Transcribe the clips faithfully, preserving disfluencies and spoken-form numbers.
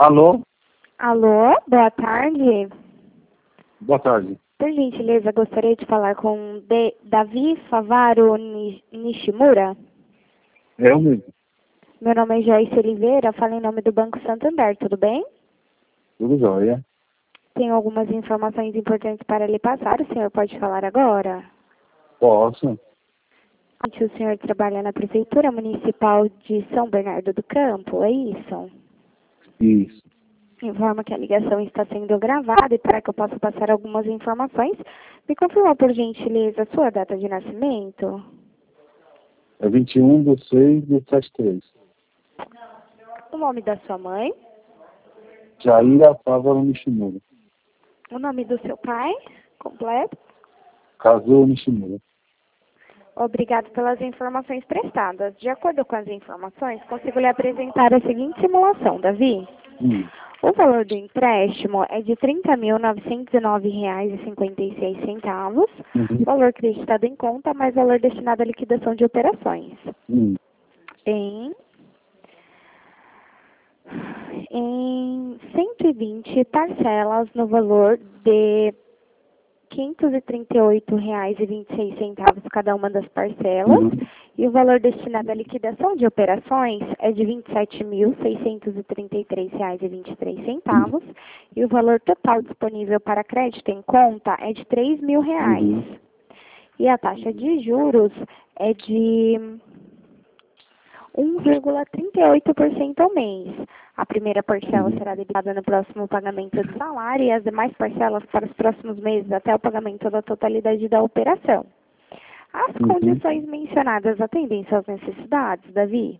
Alô? Alô, boa tarde. Boa tarde. Por gentileza, gostaria de falar com De Davi Favaro Ni- Nishimura. É eu mesmo. Meu nome é Joyce Oliveira, falo em nome do Banco Santander, tudo bem? Tudo jóia. Tenho algumas informações importantes para lhe passar, o senhor pode falar agora? Posso? O senhor trabalha na Prefeitura Municipal de São Bernardo do Campo, é isso? Isso. Informa que a ligação está sendo gravada e para que eu possa passar algumas informações, me confirma por gentileza a sua data de nascimento? É vinte e um de seis de setenta e três. O nome da sua mãe? Jaira Fávaro Nishimura. O nome do seu pai? Completo? Kazuo Nishimura. Obrigado pelas informações prestadas. De acordo com as informações, consigo lhe apresentar a seguinte simulação, Davi. Hum. O valor do empréstimo é de trinta mil novecentos e nove reais e cinquenta e seis centavos, Uhum. valor acreditado em conta, mais valor destinado à liquidação de operações. Hum. Em, em cento e vinte parcelas no valor de quinhentos e trinta e oito reais e vinte e seis centavos cada uma das parcelas, Uhum. e o valor destinado à liquidação de operações é de vinte e sete mil seiscentos e trinta e três reais e vinte e três centavos, e o valor total disponível para crédito em conta é de três mil reais. Uhum. E a taxa de juros é de um vírgula trinta e oito por cento ao mês. A primeira parcela Uhum. será debitada no próximo pagamento do salário e as demais parcelas para os próximos meses até o pagamento da totalidade da operação. As Uhum. condições mencionadas atendem suas necessidades, Davi?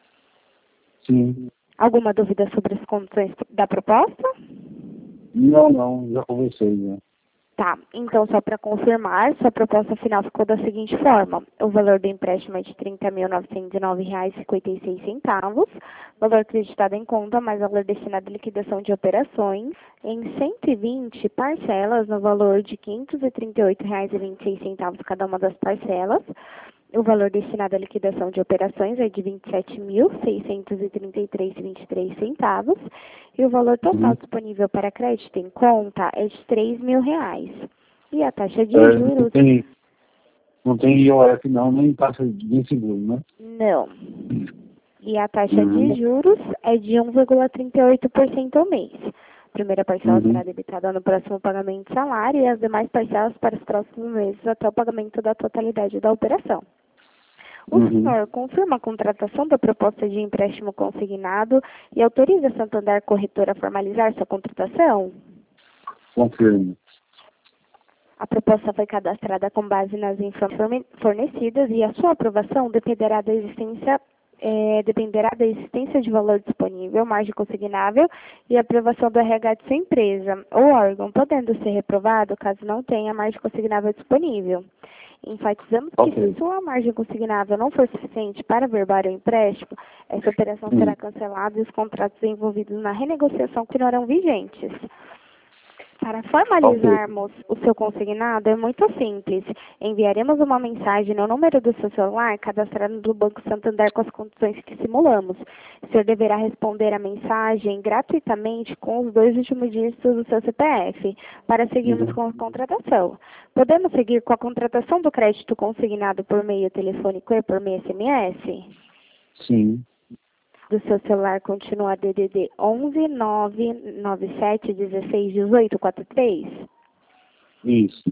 Sim. Alguma dúvida sobre as condições da proposta? Não, não. Já conversei, né? Tá, então só para confirmar, sua proposta final ficou da seguinte forma. O valor do empréstimo é de trinta mil novecentos e nove reais e cinquenta e seis centavos, valor acreditado em conta, mais valor destinado à liquidação de operações, em cento e vinte parcelas no valor de quinhentos e trinta e oito reais e vinte e seis centavos cada uma das parcelas. O valor destinado à liquidação de operações é de vinte e sete mil seiscentos e trinta e três reais e vinte e três centavos e o valor total Uhum. disponível para crédito em conta é de três mil reais. E a taxa de É, não juros? tem, não tem I O F não, nem taxa de seguro, né? Não. E a taxa Uhum. de juros é de um vírgula trinta e oito por cento ao mês. A primeira parcela Uhum. será debitada no próximo pagamento de salário e as demais parcelas para os próximos meses até o pagamento da totalidade da operação. O Uhum. senhor confirma a contratação da proposta de empréstimo consignado e autoriza a Santander Corretora a formalizar sua contratação? Confirmo. A proposta foi cadastrada com base nas informações fornecidas e a sua aprovação dependerá da existência, eh, dependerá da existência de valor disponível, margem consignável e aprovação do R H de sua empresa ou órgão, podendo ser reprovado caso não tenha margem consignável disponível. Enfatizamos que Ok. se sua margem consignável não for suficiente para verbar o empréstimo, essa operação Hum. será cancelada e os contratos envolvidos na renegociação continuarão vigentes. Para formalizarmos o seu consignado é muito simples. Enviaremos uma mensagem no número do seu celular cadastrado no Banco Santander com as condições que simulamos. O senhor deverá responder a mensagem gratuitamente com os dois últimos dígitos do seu C P F para seguirmos Uhum. com a contratação. Podemos seguir com a contratação do crédito consignado por meio telefônico e por meio S M S? Sim. Do seu celular continua D D D onze nove nove sete dezesseis dezoito quarenta e três? Isso.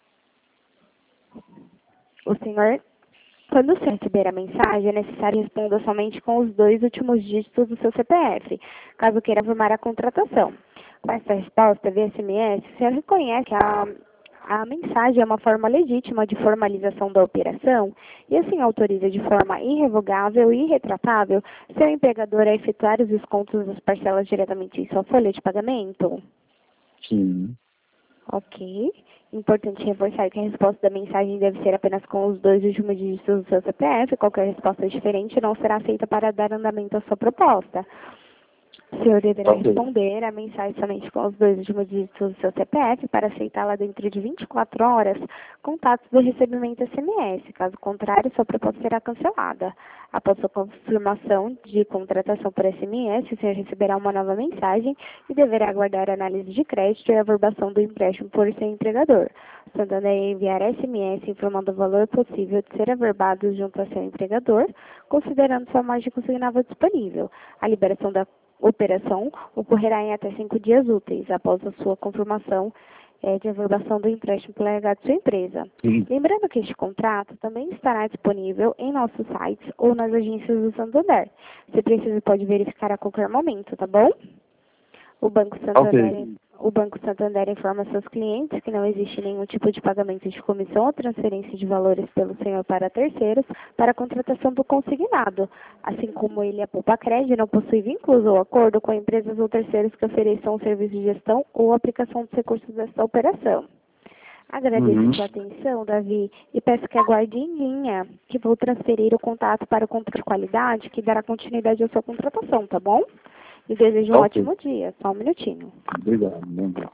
O senhor, quando você receber a mensagem, é necessário responder somente com os dois últimos dígitos do seu C P F, caso queira afirmar a contratação. Com essa resposta via S M S, o senhor reconhece que a A mensagem é uma forma legítima de formalização da operação e assim autoriza de forma irrevogável e irretratável seu empregador a efetuar os descontos das parcelas diretamente em sua folha de pagamento? Sim. Ok. Importante reforçar que a resposta da mensagem deve ser apenas com os dois últimos dígitos do seu C P F. Qualquer resposta diferente não será aceita para dar andamento à sua proposta. O senhor deverá Ok. responder a mensagem somente com os dois últimos dígitos do seu C P F para aceitá-la dentro de vinte e quatro horas, contatos do recebimento S M S. Caso contrário, sua proposta será cancelada. Após sua confirmação de contratação por S M S, o senhor receberá uma nova mensagem e deverá aguardar a análise de crédito e a averbação do empréstimo por seu empregador. O Santander enviará S M S informando o valor possível de ser averbado junto a seu empregador, considerando sua margem consignável disponível. A liberação da operação ocorrerá em até cinco dias úteis, após a sua confirmação é, de averbação do empréstimo pelo R H de sua empresa. Sim. Lembrando que este contrato também estará disponível em nossos sites ou nas agências do Santander. Se precisa, pode verificar a qualquer momento, tá bom? O Banco Santander, Ok. o Banco Santander informa seus clientes que não existe nenhum tipo de pagamento de comissão ou transferência de valores pelo senhor para terceiros para a contratação do consignado, assim como ele, a Poupa Crédito, não possui vínculos ou acordo com empresas ou terceiros que ofereçam serviço de gestão ou aplicação dos recursos desta operação. Agradeço Uhum. sua atenção, Davi, e peço que aguarde em linha, que vou transferir o contato para o controle de qualidade, que dará continuidade à sua contratação, tá bom? E desejo um Ok. ótimo dia. Só um minutinho. Obrigado. Obrigado.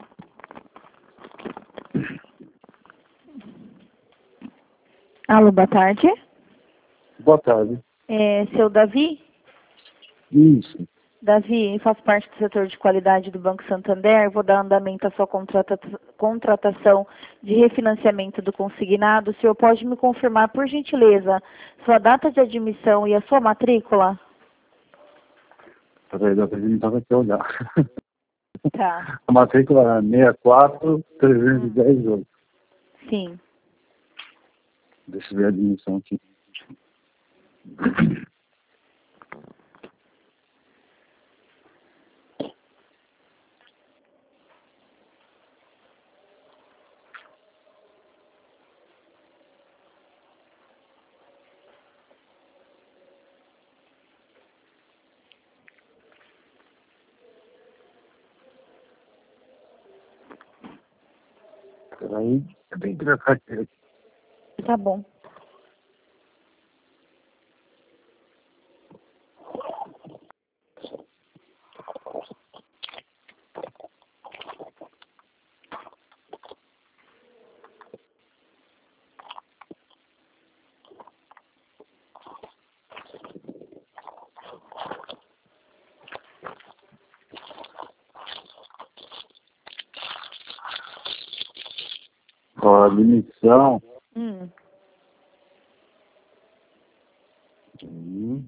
Alô, boa tarde. Boa tarde. É, seu Davi? Isso. Davi, faço parte do setor de qualidade do Banco Santander. Vou dar andamento à sua contrata contratação de refinanciamento do consignado. O senhor pode me confirmar, por gentileza, sua data de admissão e a sua matrícula? Peraí, dá pra gente estava aqui a olhar. Tá. A matrícula é seis quatro trezentos e dez oito. Sim. Deixa eu ver a admissão aqui. Peraí, eu tenho que trocar aqui. Tá bom. Ó, a admissão. Hum. Hum.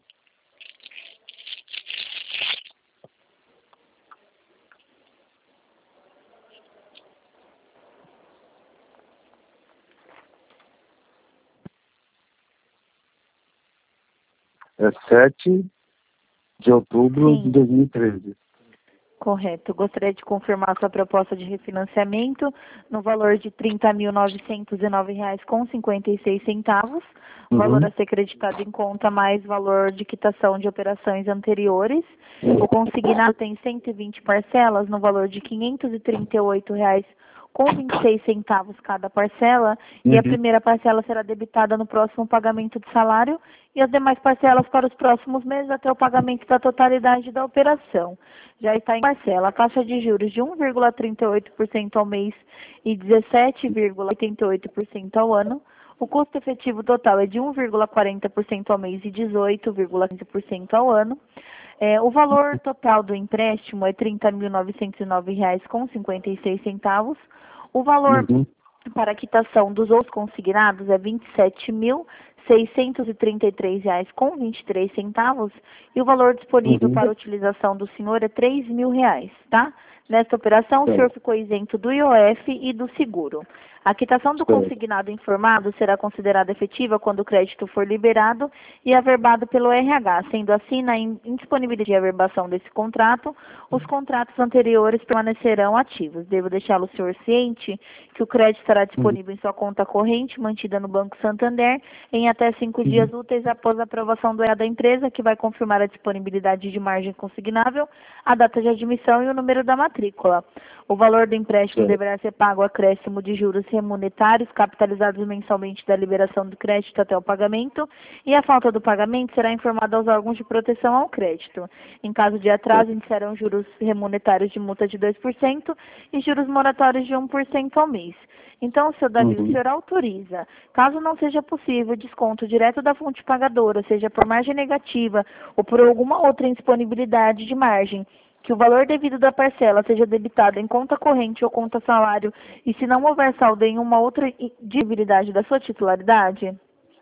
É sete de outubro de Sim. dois mil e treze. Correto. Gostaria de confirmar sua proposta de refinanciamento no valor de trinta mil novecentos e nove reais com cinquenta e seis centavos. Uhum. Valor a ser creditado em conta mais valor de quitação de operações anteriores. O consignado tem cento e vinte parcelas no valor de quinhentos e trinta e oito reais com vinte e seis centavos cada parcela, e a Uhum. primeira parcela será debitada no próximo pagamento de salário e as demais parcelas para os próximos meses até o pagamento da totalidade da operação. Já está em parcela a taxa de juros de um vírgula trinta e oito por cento ao mês e dezessete vírgula oitenta e oito por cento ao ano. O custo efetivo total é de um vírgula quarenta por cento ao mês e dezoito vírgula quinze por cento ao ano. É, o valor total do empréstimo é trinta mil novecentos e nove reais com cinquenta e seis centavos. O valor Uhum. para a quitação dos outros consignados é vinte e sete mil seiscentos e trinta e três reais com vinte e três centavos e o valor disponível Uhum. para a utilização do senhor é três mil reais, tá? Nesta operação, o Certo. senhor ficou isento do I O F e do seguro. A quitação do Certo. consignado informado será considerada efetiva quando o crédito for liberado e averbado pelo R H. Sendo assim, na indisponibilidade de averbação desse contrato, os contratos anteriores permanecerão ativos. Devo deixá-lo, senhor, ciente que o crédito estará disponível em sua conta corrente, mantida no Banco Santander, em até cinco Uhum. dias úteis após a aprovação do E A da empresa, que vai confirmar a disponibilidade de margem consignável, a data de admissão e o número da matrícula. agrícola. O valor do empréstimo Certo. deverá ser pago ao acréscimo de juros remuneratários capitalizados mensalmente da liberação do crédito até o pagamento, e a falta do pagamento será informada aos órgãos de proteção ao crédito. Em caso de atraso, iniciarão juros remuneratários de multa de dois por cento e juros moratórios de um por cento ao mês. Então, seu Davi, Uhum. o senhor autoriza, caso não seja possível desconto direto da fonte pagadora, seja por margem negativa ou por alguma outra indisponibilidade de margem, que o valor devido da parcela seja debitado em conta corrente ou conta salário, e se não houver saldo em uma outra divibilidade da sua titularidade?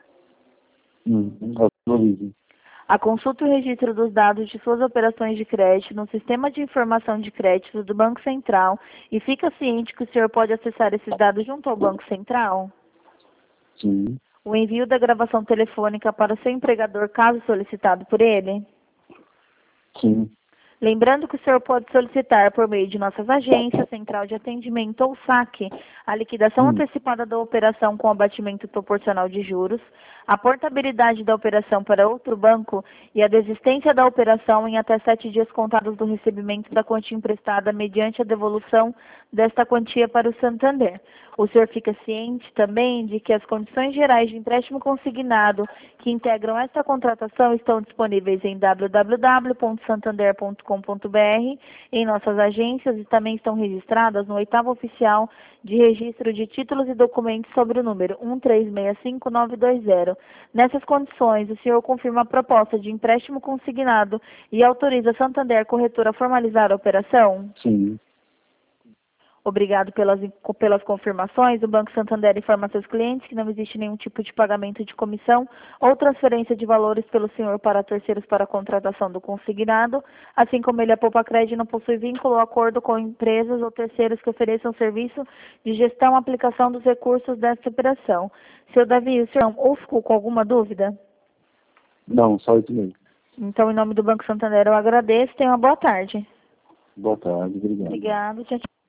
Uhum. Autorizo. A consulta e o registro dos dados de suas operações de crédito no Sistema de Informação de Crédito do Banco Central, e fica ciente que o senhor pode acessar esses dados junto ao Banco Central? Sim. O envio da gravação telefônica para o seu empregador, caso solicitado por ele? Sim. Lembrando que o senhor pode solicitar por meio de nossas agências, central de atendimento ou saque, a liquidação Hum. antecipada da operação com abatimento proporcional de juros, a portabilidade da operação para outro banco e a desistência da operação em até sete dias contados do recebimento da quantia emprestada mediante a devolução desta quantia para o Santander. O senhor fica ciente também de que as condições gerais de empréstimo consignado que integram esta contratação estão disponíveis em w w w ponto santander ponto com ponto b r, em nossas agências, e também estão registradas no oitavo oficial de registro de títulos e documentos sobre o número um três seis cinco nove dois zero. Nessas condições, o senhor confirma a proposta de empréstimo consignado e autoriza a Santander Corretora a formalizar a operação? Sim. Obrigado pelas, pelas confirmações. O Banco Santander informa seus clientes que não existe nenhum tipo de pagamento de comissão ou transferência de valores pelo senhor para terceiros para a contratação do consignado, assim como ele, a Poupa Crédito, não possui vínculo ou acordo com empresas ou terceiros que ofereçam serviço de gestão e aplicação dos recursos desta operação. Seu Davi, o senhor ou ficou com alguma dúvida? Não, só isso mesmo. Então, em nome do Banco Santander, eu agradeço. Tenha uma boa tarde. Boa tarde, obrigado. Obrigado. Tchau, tchau.